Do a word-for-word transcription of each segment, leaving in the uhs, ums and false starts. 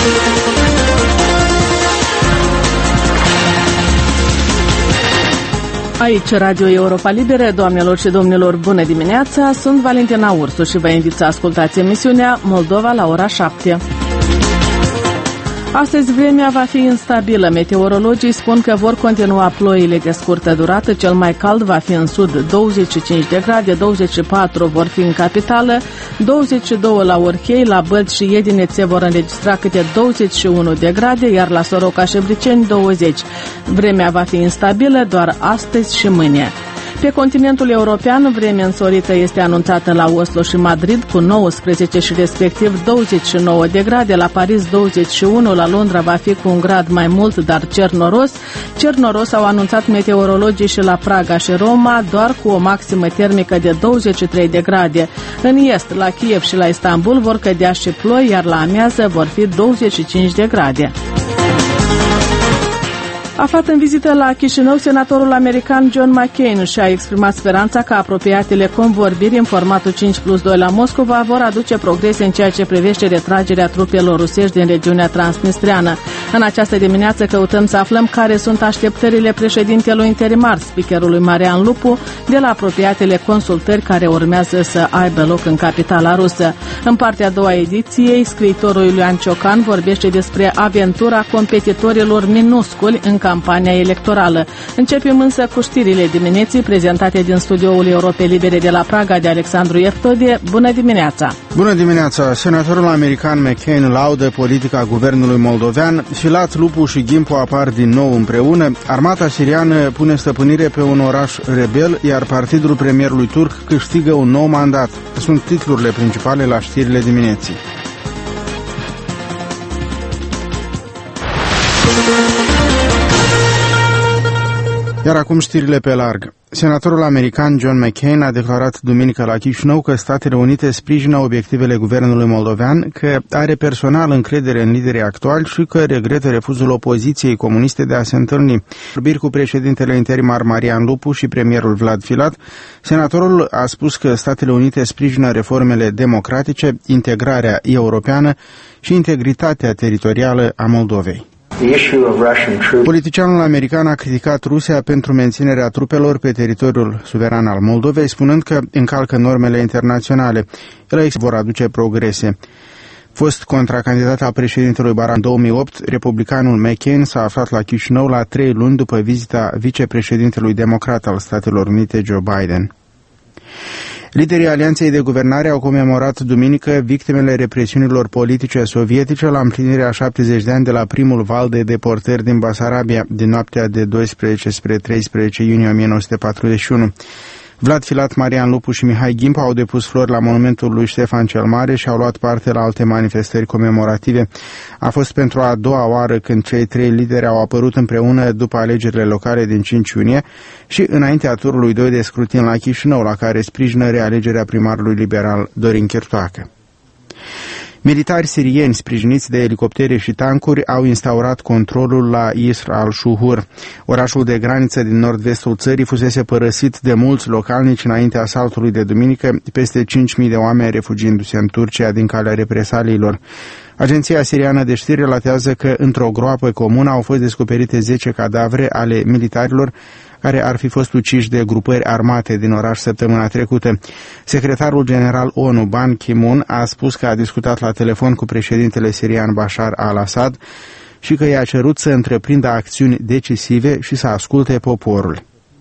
Aici, Radio Europa Liberă, doamnelor și domnilor, bună dimineața! Sunt Valentina Ursu și vă invit să ascultați emisiunea Moldova la ora șapte. Astăzi vremea va fi instabilă. Meteorologii spun că vor continua ploile de scurtă durată. Cel mai cald va fi în sud, douăzeci și cinci de grade, douăzeci și patru vor fi în capitală, douăzeci și doi la Orhei, la Bălți și Iedine se vor înregistra câte douăzeci și unu de grade, iar la Soroca și Briceni douăzeci. Vremea va fi instabilă doar astăzi și mâine. Pe continentul european, vremea însorită este anunțată la Oslo și Madrid cu nouăsprezece și respectiv douăzeci și nouă de grade, la Paris douăzeci și unu, la Londra va fi cu un grad mai mult, dar cer noros. Cer noros au anunțat meteorologii și la Praga și Roma, doar cu o maximă termică de douăzeci și trei de grade. În est, la Kiev și la Istanbul vor cădea și ploi, iar la amiază vor fi douăzeci și cinci de grade. Aflat în vizită la Chișinău, senatorul american John McCain și-a exprimat speranța că apropiatele convorbiri în formatul cinci plus doi la Moscova vor aduce progrese în ceea ce privește retragerea trupelor rusești din regiunea transnistreană. În această dimineață căutăm să aflăm care sunt așteptările președintelui interimar, speakerului Marian Lupu, de la apropiatele consultări care urmează să aibă loc în capitala rusă. În partea a doua ediției, scriitorul Iulian Ciocan vorbește despre aventura competitorilor minusculi în campania electorală. Începem însă cu știrile dimineții prezentate din studioul Europei Libere de la Praga de Alexandru Eftodie. Bună dimineața! Bună dimineața! Senatorul american McCain laudă politica guvernului moldovean, Filat, Lupu și Ghimpo apar din nou împreună, armata siriană pune stăpânire pe un oraș rebel, iar partidul premierului turc câștigă un nou mandat. Sunt titlurile principale la știrile dimineții. Iar acum știrile pe larg. Senatorul american John McCain a declarat duminică la Chișinău că Statele Unite sprijină obiectivele guvernului moldovean, că are personal încredere în liderii actuali și că regretă refuzul opoziției comuniste de a se întâlni. Vorbiri cu președintele interimar Marian Lupu și premierul Vlad Filat, senatorul a spus că Statele Unite sprijină reformele democratice, integrarea europeană și integritatea teritorială a Moldovei. Politicianul american a criticat Rusia pentru menținerea trupelor pe teritoriul suveran al Moldovei, spunând că încalcă normele internaționale. El vor aduce progrese. Fost contracandidat al președintelui Barack în două mii opt, republicanul McCain s-a aflat la Chișinău la trei luni după vizita vicepreședintelui democrat al Statelor Unite, Joe Biden. Liderii Alianței de Guvernare au comemorat duminică victimele represiunilor politice sovietice la împlinirea șaptezeci de ani de la primul val de deportări din Basarabia din noaptea de doisprezece spre treisprezece iunie o mie nouă sute patruzeci și unu. Vlad Filat, Marian Lupu și Mihai Ghimpo au depus flori la monumentul lui Ștefan cel Mare și au luat parte la alte manifestări comemorative. A fost pentru a doua oară când cei trei lideri au apărut împreună după alegerile locale din cinci iunie și înaintea turului doi de scrutin la Chișinău, la care sprijină realegerea primarului liberal Dorin Chirtoacă. Militari sirieni sprijiniți de elicoptere și tancuri au instaurat controlul la Isr al-Shuhur. Orașul de graniță din nord-vestul țării fusese părăsit de mulți localnici înaintea asaltului de duminică, peste cinci mii de oameni refugiindu-se în Turcia din calea represaliilor. Agenția siriană de știri relatează că într-o groapă comună au fost descoperite zece cadavre ale militarilor care ar fi fost uciși de grupări armate din oraș săptămâna trecută. Secretarul general ONU Ban Ki-moon a spus că a discutat la telefon cu președintele sirian Bashar al-Assad și că i-a cerut să întreprindă acțiuni decisive și să asculte poporul.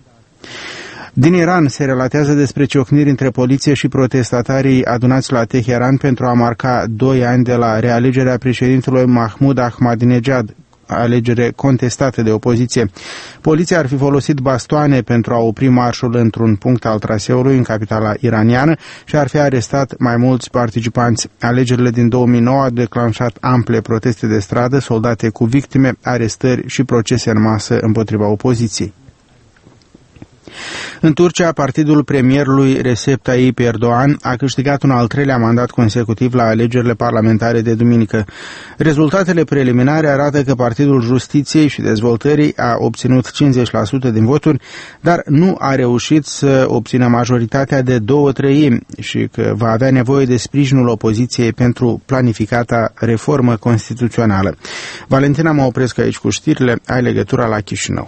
Din Iran se relatează despre ciocniri între poliție și protestatarii adunați la Teheran pentru a marca doi ani de la realegerea președintelui Mahmoud Ahmadinejad, alegere contestată de opoziție. Poliția ar fi folosit bastoane pentru a opri marșul într-un punct al traseului în capitala iraniană și ar fi arestat mai mulți participanți. Alegerile din două mii nouă au declanșat ample proteste de stradă, soldate cu victime, arestări și procese în masă împotriva opoziției. În Turcia, partidul premierului Recep Tayyip Erdoğan a câștigat un al treilea mandat consecutiv la alegerile parlamentare de duminică. Rezultatele preliminare arată că Partidul Justiției și Dezvoltării a obținut cincizeci la sută din voturi, dar nu a reușit să obțină majoritatea de două treimi și că va avea nevoie de sprijinul opoziției pentru planificata reformă constituțională. Valentina, mă opresc aici cu știrile, ai legătura la Chișinău.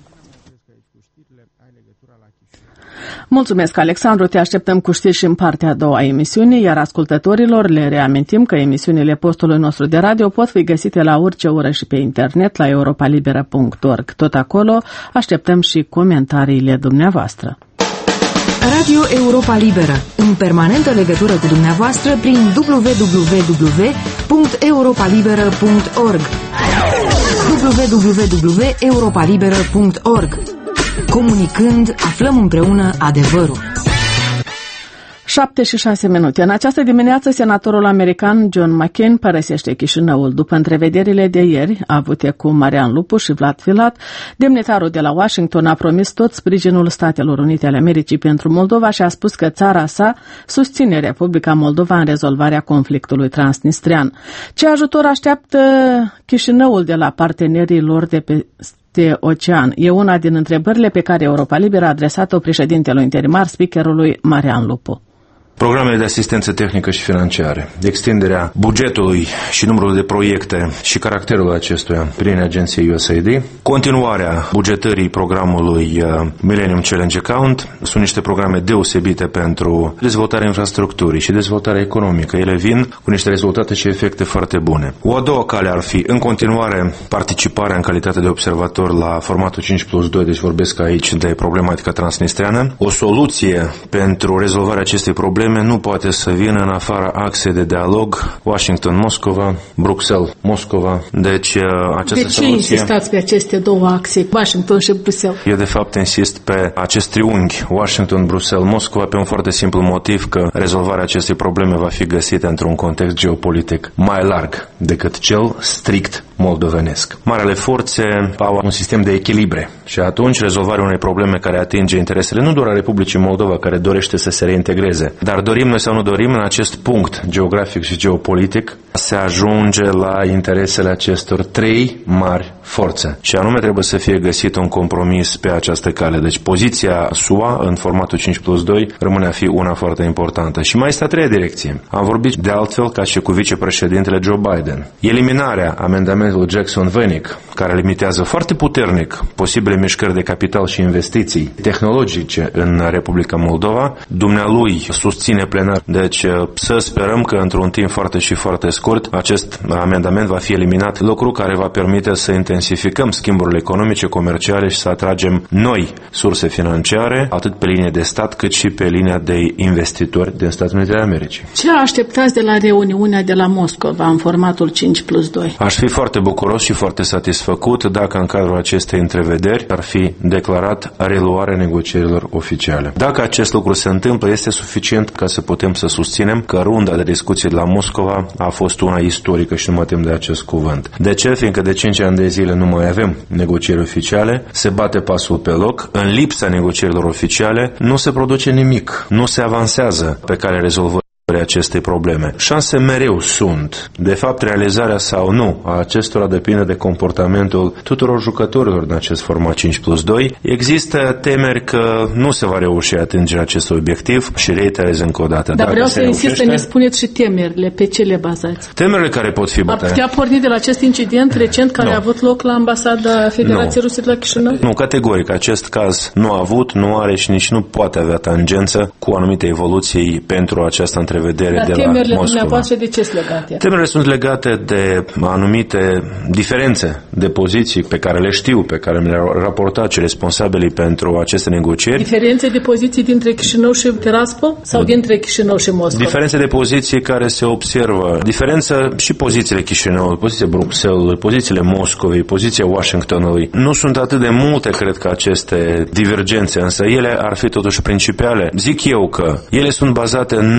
Mulțumesc, Alexandru, te așteptăm cu știri și în partea a doua a emisiunii, iar ascultătorilor le reamintim că emisiunile postului nostru de radio pot fi găsite la orice oră și pe internet la europa liberă punct org. Tot acolo așteptăm și comentariile dumneavoastră. Radio Europa Liberă, în permanentă legătură cu dumneavoastră prin w w w punct europa liberă punct org w w w punct europa liberă punct org. Comunicând, aflăm împreună adevărul. șapte și șase minute. În această dimineață, senatorul american John McCain părăsește Chișinăul. După întrevederile de ieri, avute cu Marian Lupu și Vlad Filat, demnitarul de la Washington a promis tot sprijinul Statelor Unite ale Americii pentru Moldova și a spus că țara sa susține Republica Moldova în rezolvarea conflictului transnistrian. Ce ajutor așteaptă Chișinăul de la partenerii lor de pe de ocean? E una din întrebările pe care Europa Liberă a adresat-o președintelui interimar, speakerului Marian Lupu. Programele de asistență tehnică și financiare, extinderea bugetului și numărul de proiecte și caracterul acestuia prin agenția U S A I D, continuarea bugetării programului Millennium Challenge Account, sunt niște programe deosebite pentru dezvoltarea infrastructurii și dezvoltarea economică. Ele vin cu niște rezultate și efecte foarte bune. O a doua cale ar fi, în continuare, participarea în calitate de observator la formatul cinci plus doi, deci vorbesc aici de problematica transnistreană. O soluție pentru rezolvarea acestei probleme nu poate să vină în afara axei de dialog Washington-Moscova, Bruxelles-Moscova. Deci această de ce soluție... insistați pe aceste două axe, Washington și Bruxelles? Eu de fapt insist pe acest triunghi Washington-Bruxelles-Moscova pe un foarte simplu motiv, că rezolvarea acestei probleme va fi găsită într-un context geopolitic mai larg decât cel strict moldovenesc. Marele forțe au un sistem de echilibre și atunci rezolvarea unei probleme care atinge interesele nu doar a Republicii Moldova, care dorește să se reintegreze, dar dorim noi sau nu dorim, în acest punct geografic și geopolitic se ajunge la interesele acestor trei mari forțe. Și anume trebuie să fie găsit un compromis pe această cale. Deci poziția S U A în formatul cinci plus doi rămâne a fi una foarte importantă. Și mai este a treia direcție. Am vorbit de altfel ca și cu vicepreședintele Joe Biden. Eliminarea amendamentului Jackson-Vanik, care limitează foarte puternic posibile mișcări de capital și investiții tehnologice în Republica Moldova, dumnealui susține plenar. Deci să sperăm că într-un timp foarte și foarte scurt acest amendament va fi eliminat, lucru care va permite să intensificăm schimburile economice, comerciale și să atragem noi surse financiare, atât pe linie de stat cât și pe linia de investitori din Statele Unite ale Americii. Ce așteptați de la reuniunea de la Moscova în formatul cinci plus doi? Aș fi foarte bucuros și foarte satisfăcut dacă în cadrul acestei întrevederi ar fi declarat reluarea negocierilor oficiale. Dacă acest lucru se întâmplă, este suficient ca să putem să susținem că runda de discuții de la Moscova a fost una istorică și nu mă tem de acest cuvânt. De ce? Fiindcă de cinci ani de zile nu mai avem negocieri oficiale, se bate pasul pe loc, în lipsa negocierilor oficiale nu se produce nimic, nu se avansează pe calea rezolvării acestei probleme. Șanse mereu sunt. De fapt, realizarea sau nu a acestora depinde de comportamentul tuturor jucătorilor din acest format cinci plus doi. Există temeri că nu se va reuși atingerea acestui obiectiv și reiterez încă o dată. Dar Dacă vreau să reușește, insist să ne spuneți și temerile. Pe ce le bazați? Temerile care pot fi A bătute. putea porni de la acest incident recent care Nu. a avut loc la Ambasada Federației Rusiei de la Chișinău? Nu, categoric. Acest caz nu a avut, nu are și nici nu poate avea tangență cu anumite evoluții pentru această întrevedere Dar de la temerile Moscova. dumneavoastră de ce sunt legate? Temerile sunt legate de anumite diferențe de poziții pe care le știu, pe care mi le-au raportat și responsabilii pentru aceste negocieri. Diferențe de poziții dintre Chișinău și Tiraspol sau dintre Chișinău și Moscova? Diferențe de poziții care se observă. Diferență și pozițiile Chișinăului, poziția Bruxellesului, pozițiile Moscovei, poziția Washingtonului. Nu sunt atât de multe, cred că, aceste divergențe, însă ele ar fi totuși principiale. Zic eu că ele sunt bazate nu atât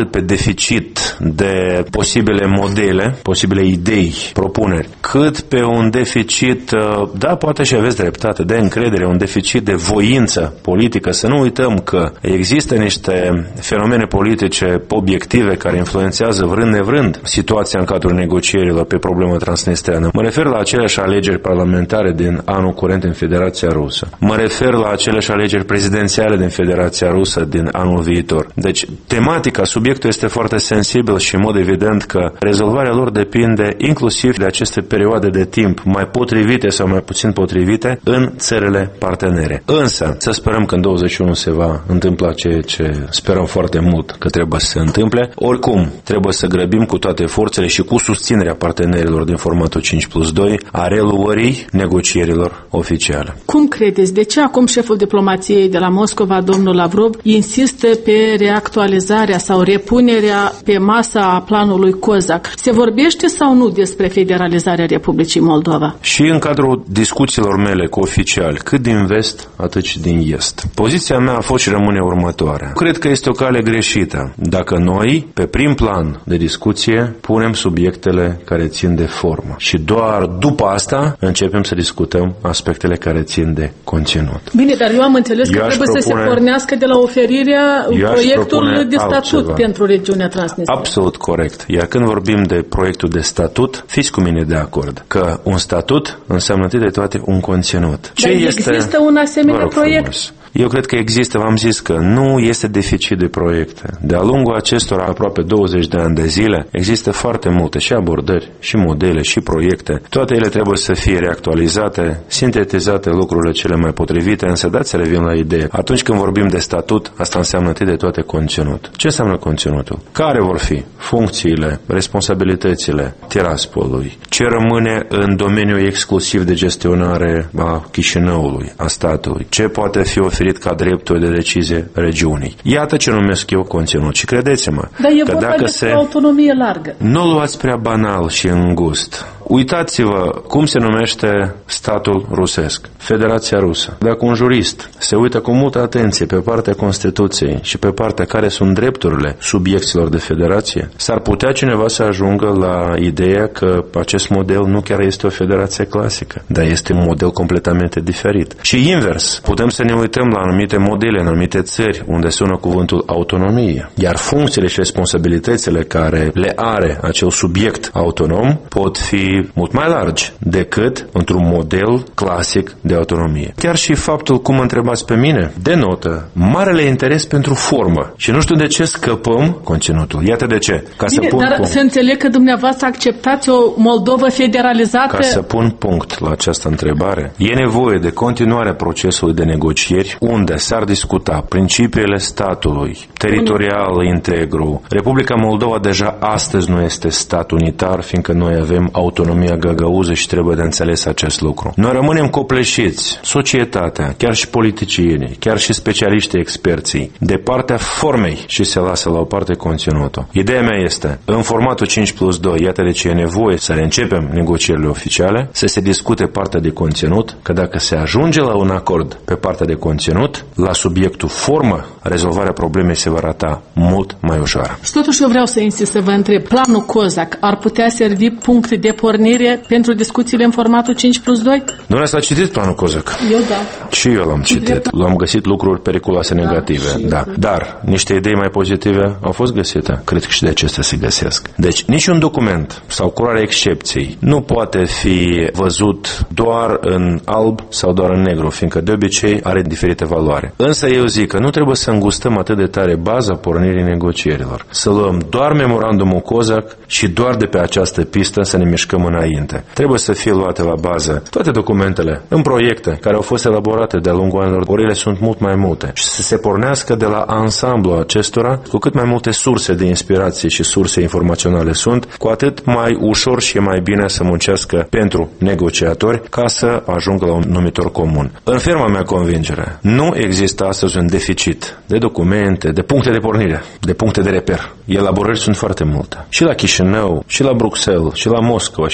atât pe deficit de posibile modele, posibile idei, propuneri, cât pe un deficit, da, poate și aveți dreptate, de încredere, un deficit de voință politică. Să nu uităm că există niște fenomene politice obiective care influențează vrând nevrând situația în cadrul negocierilor pe problema transnistreană. Mă refer la aceleași alegeri parlamentare din anul curent în Federația Rusă. Mă refer la aceleași alegeri prezidențiale din Federația Rusă din anul viitor. Deci, tematica, subiectul este foarte sensibil și în mod evident că rezolvarea lor depinde inclusiv de aceste perioade de timp mai potrivite sau mai puțin potrivite în țările partenere. Însă, să sperăm că în douăzeci și unu se va întâmpla ceea ce sperăm foarte mult că trebuie să se întâmple. Oricum, trebuie să grăbim cu toate forțele și cu susținerea partenerilor din formatul cinci plus doi a reluării negocierilor oficiale. Cum credeți? De ce acum șeful diplomației de la Moscova, domnul Lavrov, insistă pe reactualizarea sau repunerea pe masa a planului COSAC? Se vorbește sau nu despre federalizarea Republicii Moldova? Și în cadrul discuțiilor mele cu oficiali, cât din vest, atât și din est. Poziția mea a fost și rămâne următoarea. Cred că este o cale greșită dacă noi, pe prim plan de discuție, punem subiectele care țin de formă. Și doar după asta începem să discutăm aspectele care țin de conținut. Bine, dar eu am înțeles că trebuie propune, să se pornească de la oferirea proiectului de statut altceva. Pentru regiunea Transnistria. Absolut corect. Iar când vorbim de proiectul de statut, fiți cu mine de acord că un statut înseamnă întâi de toate un conținut. Ce dar este... există un asemenea proiect? Frumos. Eu cred că există, v-am zis că nu este deficit de proiecte. De-a lungul acestor aproape douăzeci de ani de zile există foarte multe și abordări, și modele, și proiecte. Toate ele trebuie să fie reactualizate, sintetizate lucrurile cele mai potrivite, însă dați să revin la idee. Atunci când vorbim de statut, asta înseamnă întâi de toate conținut. Ce înseamnă conținutul? Care vor fi funcțiile, responsabilitățile Tiraspolului? Ce rămâne în domeniul exclusiv de gestionare a Chișinăului, a statului? Ce poate fi oferit ca dreptul de decizie regiunii? Iată ce numesc eu conținut. Și credeți-mă, dar e că vorba dacă de se... autonomie largă. Nu o luați prea banal și îngust. Uitați-vă cum se numește statul rusesc, Federația Rusă. Dacă un jurist se uită cu multă atenție pe partea Constituției și pe partea care sunt drepturile subiecților de federație, s-ar putea cineva să ajungă la ideea că acest model nu chiar este o federație clasică, dar este un model completamente diferit. Și invers, putem să ne uităm la anumite modele în anumite țări unde sună cuvântul autonomie, iar funcțiile și responsabilitățile care le are acel subiect autonom pot fi mult mai largi decât într-un model clasic de autonomie. Chiar și faptul, cum mă întrebați pe mine, denotă marele interes pentru formă. Și nu știu de ce scăpăm conținutul. Iată de ce. Ca Bine, să pun dar punct. să înțeleg că dumneavoastră acceptați o Moldovă federalizată. Ca să pun punct la această întrebare, e nevoie de continuarea procesului de negocieri unde s-ar discuta principiile statului, teritorial integru. Republica Moldova deja astăzi nu este stat unitar, fiindcă noi avem autonomia găgăuză și trebuie de înțeles acest lucru. Noi rămânem copleșiți, societatea, chiar și politicienii, chiar și specialiștii experții, de partea formei și se lasă la o parte conținutul. Ideea mea este, în formatul cinci plus doi, iată de ce e nevoie să reîncepem negocierile oficiale, să se discute partea de conținut, că dacă se ajunge la un acord pe partea de conținut, la subiectul formă, rezolvarea problemei se va rata mult mai ușoară. Și totuși eu vreau să insist să vă întreb, planul COSAC ar putea servi punct de pornire pentru discuțiile în formatul cinci plus doi? Dumneavoastră ați citit planul COSAC? Eu da. Și eu l-am citit. L-am găsit lucruri periculoase negative. Da, da. Dar niște idei mai pozitive au fost găsite. Cred că și de acestea se găsesc. Deci niciun document sau culoarea excepției nu poate fi văzut doar în alb sau doar în negru, fiindcă de obicei are diferite valoare. Însă eu zic că nu trebuie să îngustăm atât de tare baza pornirii negocierilor. Să luăm doar memorandumul COSAC și doar de pe această pistă să ne mișcăm înainte. Trebuie să fie luate la bază toate documentele în proiecte care au fost elaborate de-a lungul anilor, ori ele sunt mult mai multe, și să se pornească de la ansamblu acestora, cu cât mai multe surse de inspirație și surse informaționale sunt, cu atât mai ușor și e mai bine să muncească pentru negociatori ca să ajungă la un numitor comun. În ferma mea convingere, nu există astăzi un deficit de documente, de puncte de pornire, de puncte de reper. Elaborări sunt foarte multe. Și la Chișinău, și la Bruxelles, și la Moscova, și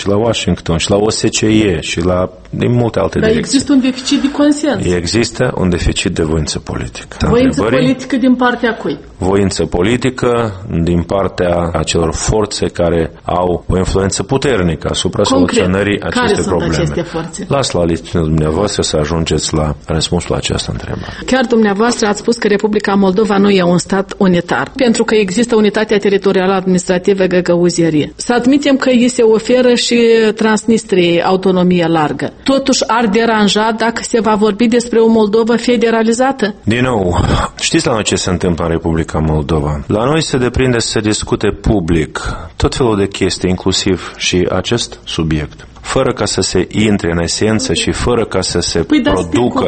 și la Washington, și la O S C E, și la din multe alte Dar direcții. există un deficit de consens. Există un deficit de voință politică. Voință politică din partea cui? Voință politică din partea acelor forțe care au o influență puternică asupra soluționării acestei probleme. Care sunt aceste forțe? Las la latitudinea dumneavoastră să ajungeți la răspunsul la această întrebare. Chiar dumneavoastră ați spus că Republica Moldova nu e un stat unitar, pentru că există unitatea teritorială administrativă Găgăuzierie. Să admitem că îi se oferă și Transnistriei autonomie largă. Totuși ar deranja dacă se va vorbi despre o Moldovă federalizată? Din nou, știți la noi ce se întâmplă în Republica Moldova? La noi se deprinde să se discute public tot felul de chestii, inclusiv și acest subiect, fără ca să se intre în esență și fără ca să se păi producă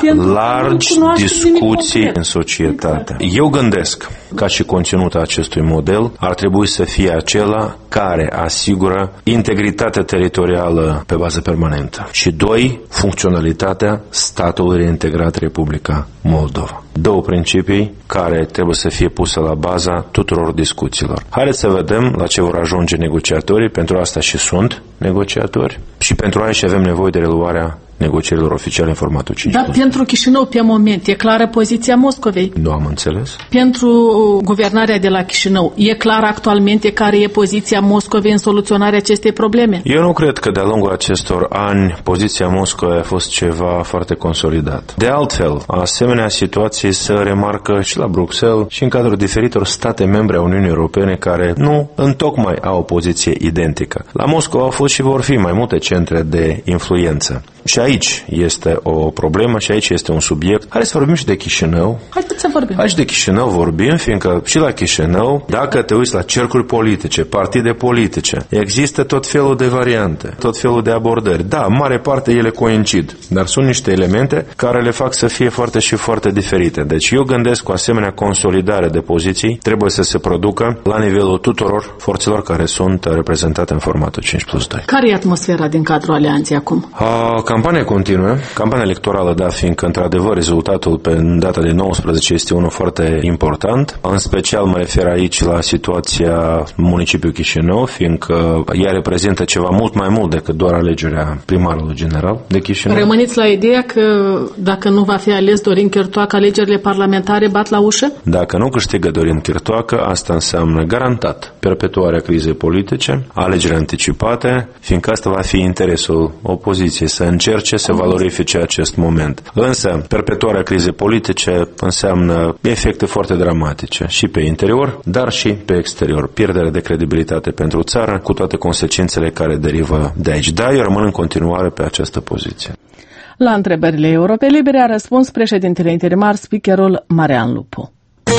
largi discuții în societate. Eu gândesc ca și conținutul acestui model ar trebui să fie acela care asigură integritatea teritorială pe bază permanentă și, doi, funcționalitatea statului reintegrat Republica Moldova. Două principii care trebuie să fie puse la baza tuturor discuțiilor. Haideți să vedem la ce vor ajunge negociatorii, pentru asta și sunt negociatori și pentru aia și avem nevoie de reluarea negocierilor oficiale în formatul cinci. Dar pentru Chișinău, pe moment, e clară poziția Moscovei? Nu am înțeles. Pentru guvernarea de la Chișinău, e clar actualmente care e poziția Moscovei în soluționarea acestei probleme? Eu nu cred că de-a lungul acestor ani poziția Moscovei a fost ceva foarte consolidat. De altfel, asemenea situații se remarcă și la Bruxelles și în cadrul diferitor state membre a Uniunii Europene care nu întocmai au o poziție identică. La Moscova au fost și vor fi mai multe centre de influență. Și aici este o problemă și aici este un subiect. Haideți să vorbim și de Chișinău. Haideți să vorbim. Aici de Chișinău vorbim, fiindcă și la Chișinău, dacă te uiți la cercuri politice, partide politice, există tot felul de variante, tot felul de abordări. Da, în mare parte ele coincid, dar sunt niște elemente care le fac să fie foarte și foarte diferite. Deci eu gândesc că o asemenea consolidare de poziții trebuie să se producă la nivelul tuturor forțelor care sunt reprezentate în formatul cinci plus doi. Care e atmosfera din cadrul alianței acum? A, campania continuă, campania electorală, da, fiindcă într-adevăr rezultatul pe data de nouăsprezece este unul foarte important. În special mă refer aici la situația municipiului Chișinău, fiindcă ea reprezintă ceva mult mai mult decât doar alegerea primarului general de Chișinău. Rămâneți la ideea că dacă nu va fi ales Dorin Chirtoacă, alegerile parlamentare bat la ușă? Dacă nu câștigă Dorin Chirtoacă, asta înseamnă garantat perpetuarea crizei politice, alegeri anticipate, fiindcă asta va fi interesul opoziției să încerce să valorifice acest moment. Însă, perpetuarea crizei politice înseamnă efecte foarte dramatice și pe interior, dar și pe exterior. Pierderea de credibilitate pentru țară, cu toate consecințele care derivă de aici. Da, eu rămân în continuare pe această poziție. La întrebările Europe Libere a răspuns președintele interimar, speakerul Marian Lupu.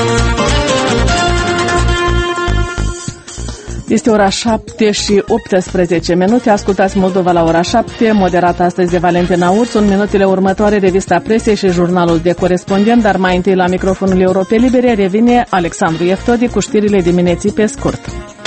Este ora șapte și optsprezece minute. Ascultați Moldova la ora șapte, moderat astăzi de Valentina Ursu. În minutele următoare, revista presei și jurnalul de corespondent, dar mai întâi la microfonul Europe Libere revine Alexandru Eftodi cu știrile dimineții pe scurt.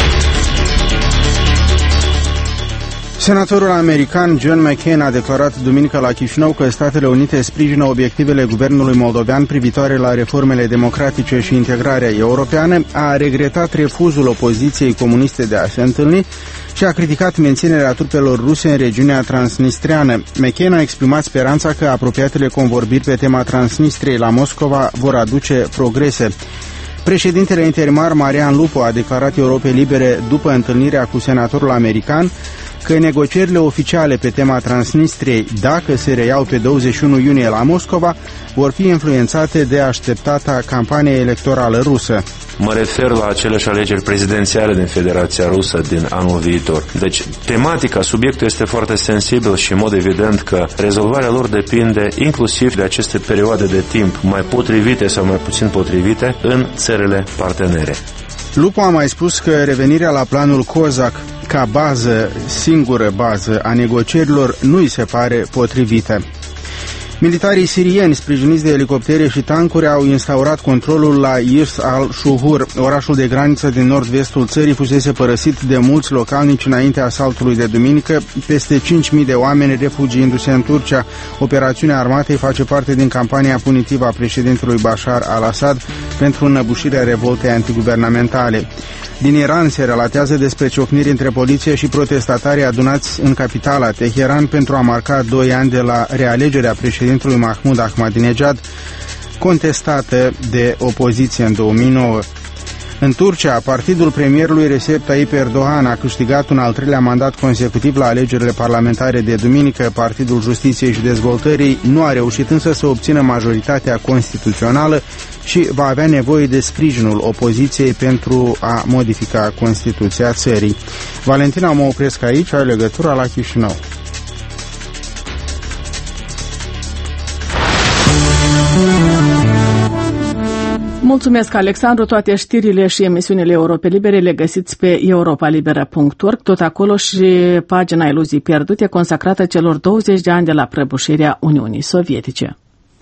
Senatorul american John McCain a declarat duminică la Chișinău că Statele Unite sprijină obiectivele guvernului moldovean privitoare la reformele democratice și integrarea europeană, a regretat refuzul opoziției comuniste de a se întâlni și a criticat menținerea trupelor ruse în regiunea transnistriană. McCain a exprimat speranța că apropiatele convorbiri pe tema Transnistriei la Moscova vor aduce progrese. Președintele interimar Marian Lupu a declarat Europei Libere după întâlnirea cu senatorul american că negocierile oficiale pe tema Transnistriei, dacă se reiau pe douăzeci și unu iunie la Moscova, vor fi influențate de așteptata campanie electorală rusă. Mă refer la aceleași alegeri prezidențiale din Federația Rusă din anul viitor. Deci, tematica, subiectul este foarte sensibil și, în mod evident, că rezolvarea lor depinde inclusiv de aceste perioade de timp mai potrivite sau mai puțin potrivite în țările partenere. Lupu a mai spus că revenirea la planul COSAC ca bază, singură bază a negocierilor, nu îi se pare potrivită. Militarii sirieni, sprijiniți de elicoptere și tancuri, au instaurat controlul la Irs al-Shuhur. Orașul de graniță din nord-vestul țării fusese părăsit de mulți localnici înaintea asaltului de duminică, peste cinci mii de oameni refugiindu-se în Turcia. Operațiunea armatei face parte din campania punitivă a președintelui Bashar al-Assad pentru înăbușirea revoltei antiguvernamentale. Din Iran se relatează despre ciocniri între poliție și protestatarii adunați în capitala Teheran pentru a marca doi ani de la realegerea președintelui Mahmoud Ahmadinejad, contestată de opoziție în două mii nouă. În Turcia, partidul premierului Recep Tayyip Erdogan a câștigat un al treilea mandat consecutiv la alegerile parlamentare de duminică. Partidul Justiției și Dezvoltării nu a reușit însă să obțină majoritatea constituțională și va avea nevoie de sprijinul opoziției pentru a modifica Constituția țării. Valentina, mă opresc aici, are legătura la Chișinău. Mulțumesc, Alexandru. Toate știrile și emisiunile Europe Libere le găsiți pe europa liberă punct org. Tot acolo și pagina Iluzii Pierdute, consacrată celor douăzeci de ani de la prăbușirea Uniunii Sovietice.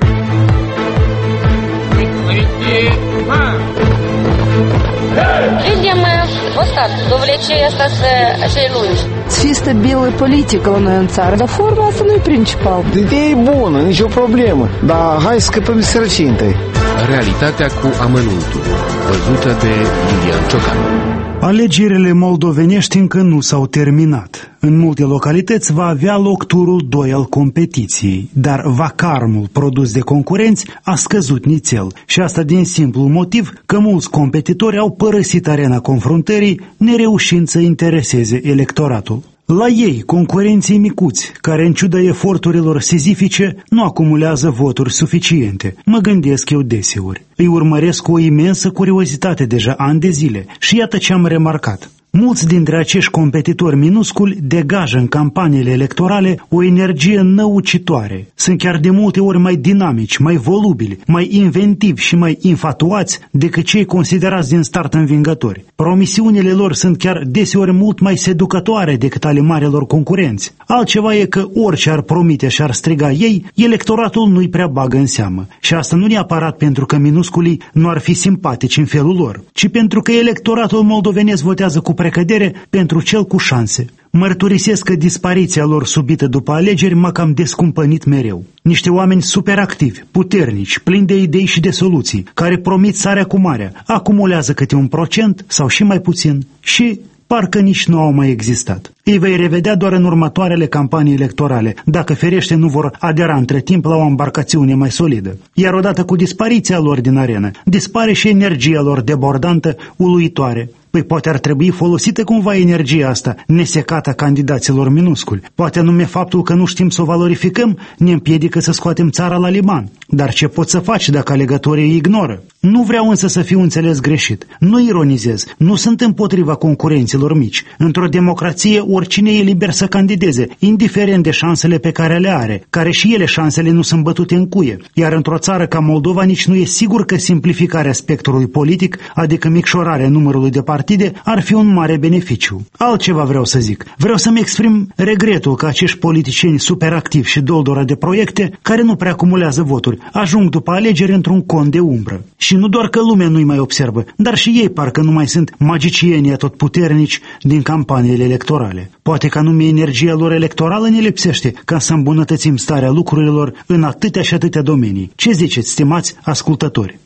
Людям вот так, до влечения остаться așa lungi. Чисто белая политика у нас în țară, dar forma asta nu e principal. Ideea e bună, nicio problemă, dar hai să scăpăm de sărăcie întâi. Realitatea cu amănuntul, văzută de Iulian Ciocan. Alegerile moldovenești încă nu s-au terminat. În multe localități va avea loc turul doi al competiției, dar vacarmul produs de concurenți a scăzut nițel și asta din simplu motiv că mulți competitori au părăsit arena confruntării, nereușind să intereseze electoratul. La ei, concurenții micuți, care în ciuda eforturilor sizifice, nu acumulează voturi suficiente. Mă gândesc eu deseori. Îi urmăresc cu o imensă curiozitate deja ani de zile și iată ce am remarcat. Mulți dintre acești competitori minusculi degajă în campaniile electorale o energie năucitoare. Sunt chiar de multe ori mai dinamici, mai volubili, mai inventivi și mai infatuați decât cei considerați din start învingători. Promisiunile lor sunt chiar deseori mult mai seducătoare decât ale marilor concurenți. Altceva e că orice ar promite și ar striga ei, electoratul nu-i prea bagă în seamă. Și asta nu neapărat pentru că minusculii nu ar fi simpatici în felul lor, ci pentru că electoratul moldovenesc votează cu precădere pentru cel cu șanse. Mărturisesc că dispariția lor subită după alegeri m-a cam descumpănit mereu. Niște oameni superactivi, puternici, plini de idei și de soluții, care promit sarea cu marea, acumulează câte un procent sau și mai puțin și parcă nici nu au mai existat. Îi vei revedea doar în următoarele campanii electorale, dacă ferește nu vor adera între timp la o embarcațiune mai solidă. Iar odată cu dispariția lor din arenă, dispare și energia lor debordantă, uluitoare. Păi poate ar trebui folosită cumva energia asta, nesecată a candidaților minusculi. Poate anume faptul că nu știm să o valorificăm ne împiedică să scoatem țara la liman. Dar ce poți să faci dacă alegătorii îi ignoră? Nu vreau însă să fiu înțeles greșit. Nu ironizez, nu sunt împotriva concurenților mici. Într-o democrație oricine e liber să candideze, indiferent de șansele pe care le are, care și ele șansele nu sunt bătute în cuie. Iar într-o țară ca Moldova nici nu e sigur că simplificarea spectrului politic, adică micșorarea numărului de partide, ar fi un mare beneficiu. Altceva vreau să zic. Vreau să-mi exprim regretul că acești politicieni superactivi și doldora de proiecte, care nu prea acumulează voturi, ajung după alegeri într-un con de umbră. Și nu doar că lumea nu-i mai observă, dar și ei parcă nu mai sunt magicienii atotputernici din campaniile electorale. Poate că anume energia lor electorală ne lipsește ca să îmbunătățim starea lucrurilor în atâtea și atâtea domenii. Ce ziceți, stimați ascultători?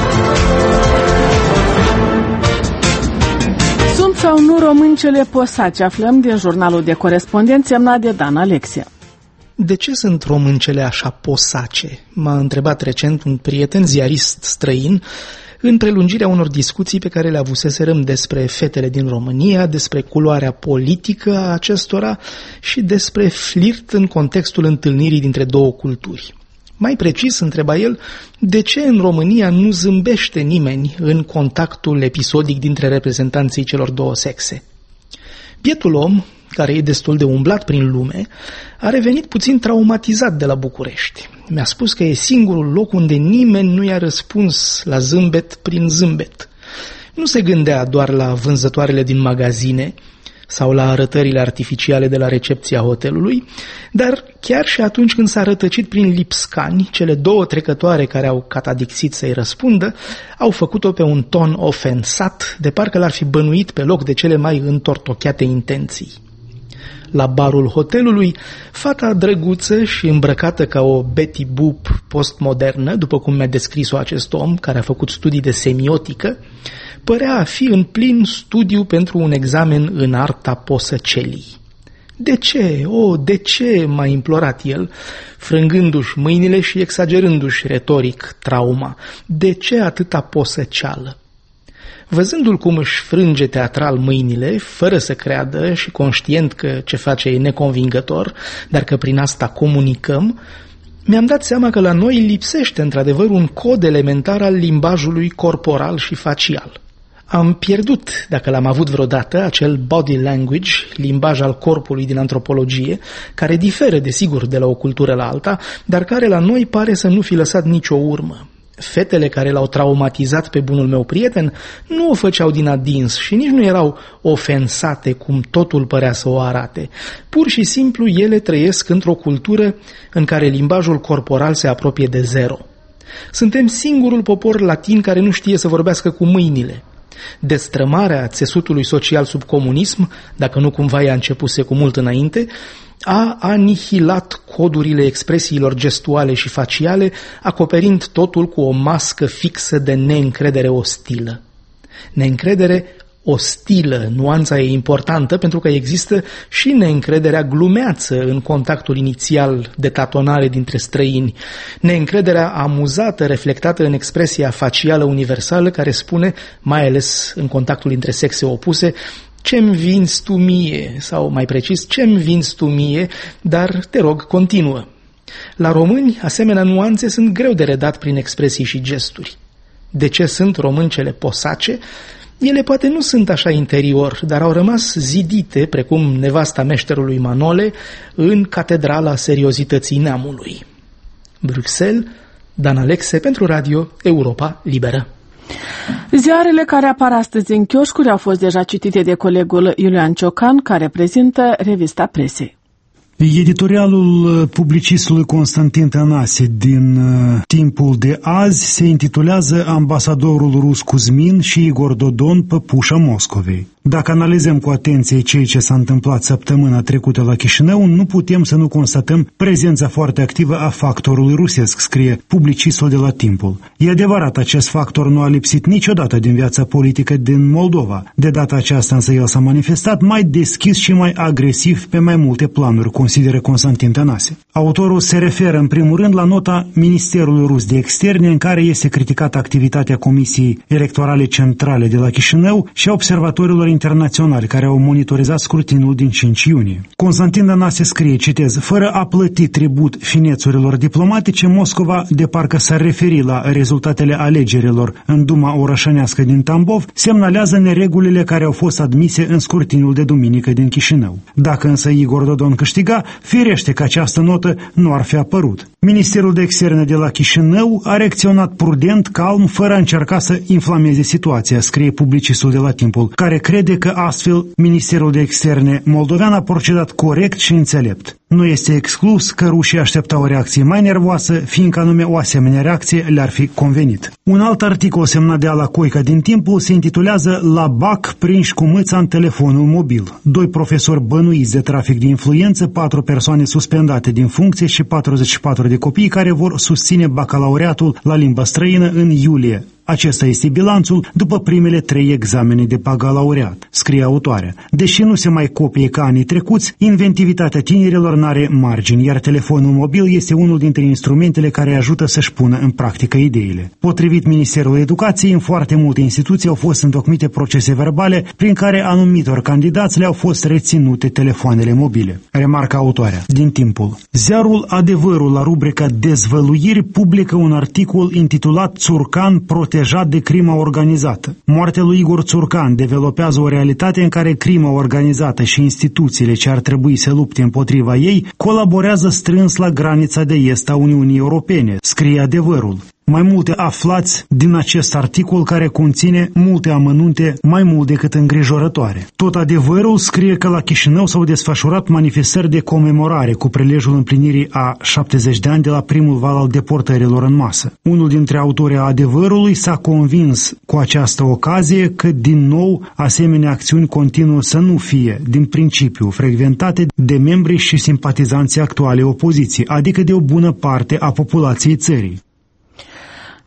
Sunt sau nu româncele posaci? Aflăm din jurnalul de corespondenți semnat de Dan Alexia. De ce sunt româncele așa posace? M-a întrebat recent un prieten ziarist străin în prelungirea unor discuții pe care le avuseserăm despre fetele din România, despre culoarea politică a acestora și despre flirt în contextul întâlnirii dintre două culturi. Mai precis, întreba el, de ce în România nu zâmbește nimeni în contactul episodic dintre reprezentanții celor două sexe? Bietul om, care e destul de umblat prin lume, a revenit puțin traumatizat de la București. Mi-a spus că e singurul loc unde nimeni nu i-a răspuns la zâmbet prin zâmbet. Nu se gândea doar la vânzătoarele din magazine sau la arătările artificiale de la recepția hotelului, dar chiar și atunci când s-a rătăcit prin lipscani, cele două trecătoare care au catadixit să-i răspundă, au făcut-o pe un ton ofensat, de parcă l-ar fi bănuit pe loc de cele mai întortocheate intenții. La barul hotelului, fata drăguță și îmbrăcată ca o Betty Boop postmodernă, după cum mi-a descris-o acest om care a făcut studii de semiotică, părea a fi în plin studiu pentru un examen în arta posăcelii. De ce? O, de ce? M-a implorat el, frângându-și mâinile și exagerându-și retoric trauma. De ce atâta posăceală? Văzându-l cum își frânge teatral mâinile, fără să creadă și conștient că ce face e neconvingător, dar că prin asta comunicăm, mi-am dat seama că la noi lipsește într-adevăr un cod elementar al limbajului corporal și facial. Am pierdut, dacă l-am avut vreodată, acel body language, limbaj al corpului din antropologie, care diferă, desigur, de la o cultură la alta, dar care la noi pare să nu fi lăsat nicio urmă. Fetele care l-au traumatizat pe bunul meu prieten nu o făceau din adins și nici nu erau ofensate cum totul părea să o arate. Pur și simplu ele trăiesc într-o cultură în care limbajul corporal se apropie de zero. Suntem singurul popor latin care nu știe să vorbească cu mâinile. Destrămarea țesutului social sub comunism, dacă nu cumva ea începuse cu mult înainte, a anihilat codurile expresiilor gestuale și faciale, acoperind totul cu o mască fixă de neîncredere ostilă. Neîncredere ostilă, nuanța e importantă pentru că există și neîncrederea glumeață în contactul inițial de tatonare dintre străini, neîncrederea amuzată reflectată în expresia facială universală care spune, mai ales în contactul între sexe opuse, ce-mi vinzi tu mie, sau mai precis, ce-mi vinzi tu mie, dar te rog, continuă. La români, asemenea nuanțe sunt greu de redat prin expresii și gesturi. De ce sunt români cele posace? Ele poate nu sunt așa interior, dar au rămas zidite, precum nevasta meșterului Manole, în catedrala seriozității neamului. Bruxelles, Dan Alexe pentru Radio Europa Liberă. Ziarele care apar astăzi în chioșcuri au fost deja citite de colegul Iulian Ciocan, care prezintă Revista Presei. Editorialul publicistului Constantin Tănase din uh, Timpul de azi se intitulează Ambasadorul rus Cuzmin și Igor Dodon, păpușa Moscovei. Dacă analizăm cu atenție ceea ce s-a întâmplat săptămâna trecută la Chișinău, nu putem să nu constatăm prezența foarte activă a factorului rusesc, scrie publicistul de la Timpul. E adevărat, acest factor nu a lipsit niciodată din viața politică din Moldova. De data aceasta însă el s-a manifestat mai deschis și mai agresiv pe mai multe planuri, consideră Constantin Tănase. Autorul se referă în primul rând la nota Ministerului Rus de Externe, în care este criticată activitatea Comisiei Electorale Centrale de la Chișinău și a observatorilor internaționali care au monitorizat scrutinul din cinci iunie. Constantin Tănase scrie, citez, fără a plăti tribut finețurilor diplomatice, Moscova, de parcă s-ar referi la rezultatele alegerilor în Duma orășănească din Tambov, semnalează neregulile care au fost admise în scrutinul de duminică din Chișinău. Dacă însă Igor Dodon câștiga, firește că această notă nu ar fi apărut. Ministerul de Externe de la Chișinău a reacționat prudent, calm, fără a încerca să inflameze situația, scrie publicistul de la Timpul, care crede că astfel Ministerul de Externe moldovean a procedat corect și înțelept. Nu este exclus că rușii așteptau o reacție mai nervoasă, fiindcă anume o asemenea reacție le-ar fi convenit. Un alt articol semnat de Ala Coica din Timpul se intitulează La B A C prinși cu mâța în telefonul mobil. Doi profesori bănuiți de trafic de influență, patru persoane suspendate din funcție și patruzeci și patru de copii care vor susține bacalaureatul la limba străină în iulie. Acesta este bilanțul după primele trei examene de bacalaureat, scrie autoarea. Deși nu se mai copie ca anii trecuți, inventivitatea tinerilor n-are margini, iar telefonul mobil este unul dintre instrumentele care ajută să-și pună în practică ideile. Potrivit Ministerului Educației, în foarte multe instituții au fost întocmite procese verbale prin care anumitor candidați le-au fost reținute telefoanele mobile. Remarcă autoarea din Timpul. Ziarul Adevărul, la rubrica Dezvăluiri, publică un articol intitulat Țurcan protejat de crima organizată. Moartea lui Igor Țurcan developează o realitate în care crima organizată și instituțiile ce ar trebui să lupte împotriva ei colaborează strâns la granița de est a Uniunii Europene, scrie Adevărul. Mai multe aflați din acest articol care conține multe amănunte mai mult decât îngrijorătoare. Tot Adevărul scrie că la Chișinău s-au desfășurat manifestări de comemorare cu prilejul împlinirii a șaptezeci de ani de la primul val al deportărilor în masă. Unul dintre autorii Adevărului s-a convins cu această ocazie că din nou asemenea acțiuni continuă să nu fie, din principiu, frecventate de membrii și simpatizanții actuale opoziții, adică de o bună parte a populației țării.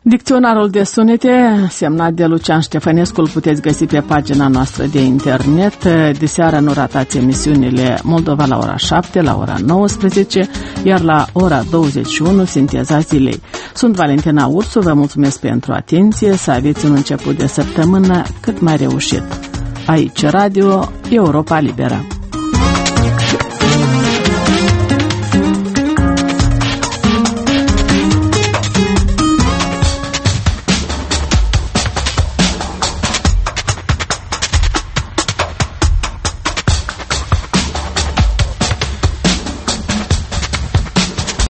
Dicționarul de sunete, semnat de Lucian Ștefănescu, îl puteți găsi pe pagina noastră de internet. De seară nu ratați emisiunile Moldova la ora șapte, la ora nouăsprezece, iar la ora douăzeci și unu, Sinteza zilei. Sunt Valentina Ursu, vă mulțumesc pentru atenție, să aveți un început de săptămână cât mai reușit. Aici Radio Europa Liberă.